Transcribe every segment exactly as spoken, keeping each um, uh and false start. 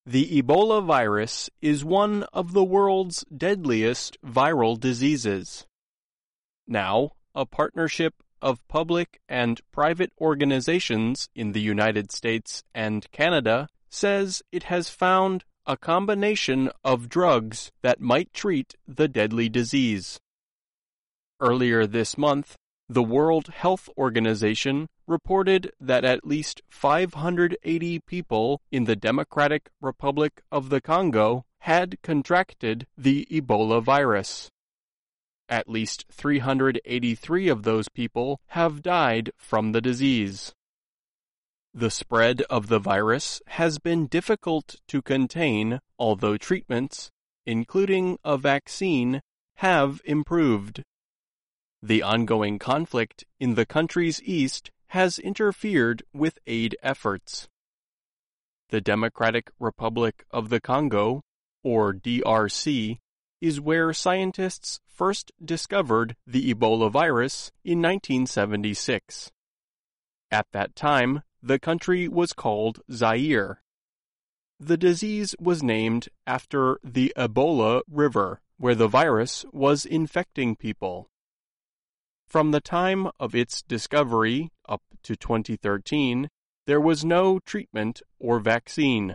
The Ebola virus is one of the world's deadliest viral diseases. Now, a partnership of public and private organizations in the United States and Canada says it has found a combination of drugs that might treat the deadly disease. Earlier this month, the World Health Organization reported that at least five hundred eighty people in the Democratic Republic of the Congo had contracted the Ebola virus. At least three hundred eighty-three of those people have died from the disease. The spread of the virus has been difficult to contain, although treatments, including a vaccine, have improved. The ongoing conflict in the country's east has interfered with aid efforts. The Democratic Republic of the Congo, or D R C, is where scientists first discovered the Ebola virus in nineteen seventy-six. At that time, the country was called Zaire. The disease was named after the Ebola River, where the virus was infecting people. From the time of its discovery up to twenty thirteen, there was no treatment or vaccine.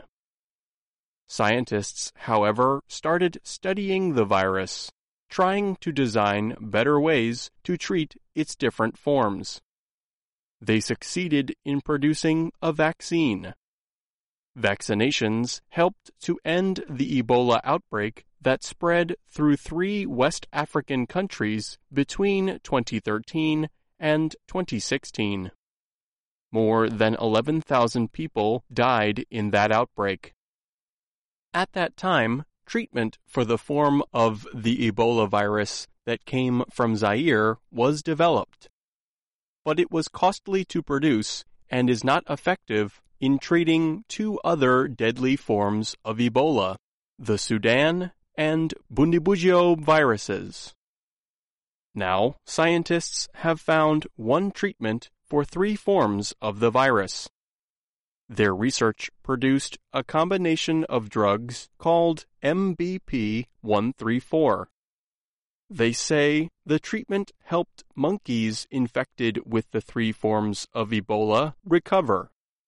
Scientists, however, started studying the virus, trying to design better ways to treat its different forms. They succeeded in producing a vaccine. Vaccinations helped to end the Ebola outbreak that spread through three West African countries between twenty thirteen and twenty sixteen. More than eleven thousand people died in that outbreak. At that time, treatment for the form of the Ebola virus that came from Zaire was developed. But it was costly to produce and is not effective in treating two other deadly forms of Ebola, the Sudan and Bundibugyo viruses. Now, scientists have found one treatment for three forms of the virus. Their research produced a combination of drugs called M B P one thirty-four. They say the treatment helped monkeys infected with the three forms of Ebola recover.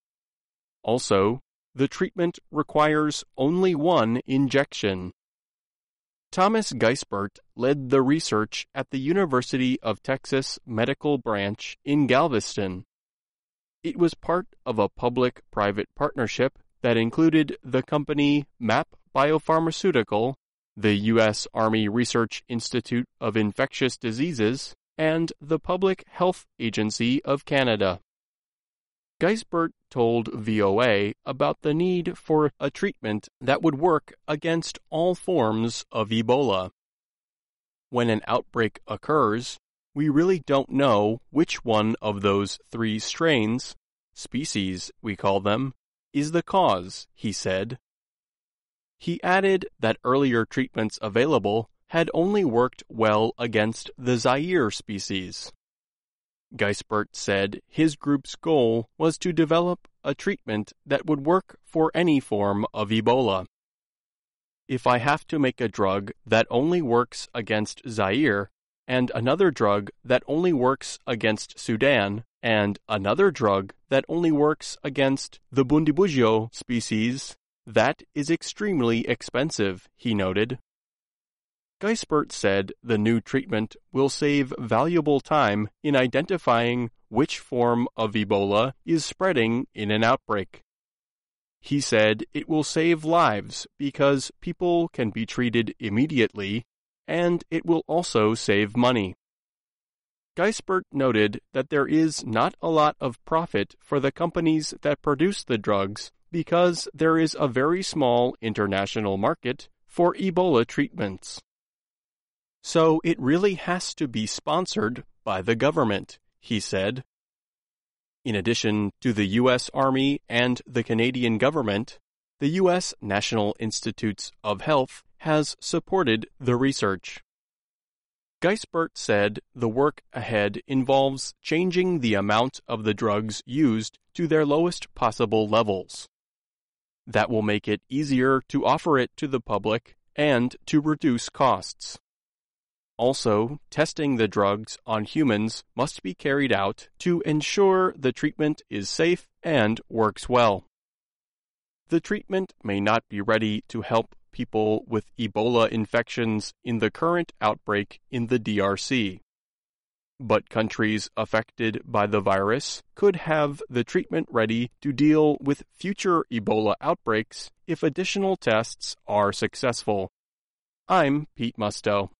Also, the treatment requires only one injection. Thomas Geisbert led the research at the University of Texas Medical Branch in Galveston. It was part of a public-private partnership that included the company MAP Biopharmaceutical, the U S Army Research Institute of Infectious Diseases, and the Public Health Agency of Canada. Geisbert told V O A about the need for a treatment that would work against all forms of Ebola. When an outbreak occurs, we really don't know which one of those three strains, species we call them, is the cause, he said. He added that earlier treatments available had only worked well against the Zaire species. Geisbert said his group's goal was to develop a treatment that would work for any form of Ebola. If I have to make a drug that only works against Zaire, and another drug that only works against Sudan, and another drug that only works against the Bundibugyo species, that is extremely expensive, he noted. Geisbert said the new treatment will save valuable time in identifying which form of Ebola is spreading in an outbreak. He said it will save lives because people can be treated immediately, and it will also save money. Geisbert noted that there is not a lot of profit for the companies that produce the drugs because there is a very small international market for Ebola treatments. So it really has to be sponsored by the government, he said. In addition to the U S Army and the Canadian government, the U S National Institutes of Health has supported the research. Geisbert said the work ahead involves changing the amount of the drugs used to their lowest possible levels. That will make it easier to offer it to the public and to reduce costs. Also, testing the drugs on humans must be carried out to ensure the treatment is safe and works well. The treatment may not be ready to help people with Ebola infections in the current outbreak in the D R C. But countries affected by the virus could have the treatment ready to deal with future Ebola outbreaks if additional tests are successful. I'm Pete Musto.